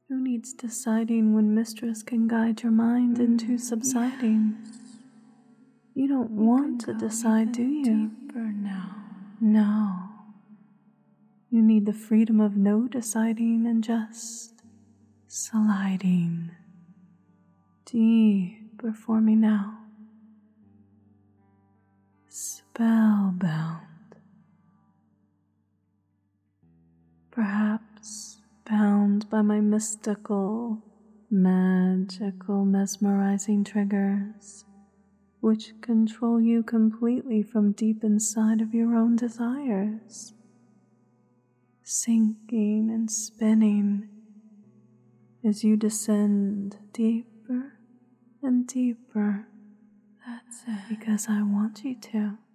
Who needs deciding when mistress can guide your mind into subsiding? Yes. You don't want to decide, do you? Deeper now. No. You need the freedom of no deciding and just sliding deeper for me now. Spellbound. Perhaps bound by my mystical, magical, mesmerizing triggers, which control you completely from deep inside of your own desires, sinking and spinning as you descend deeper and deeper. That's it. Because I want you to.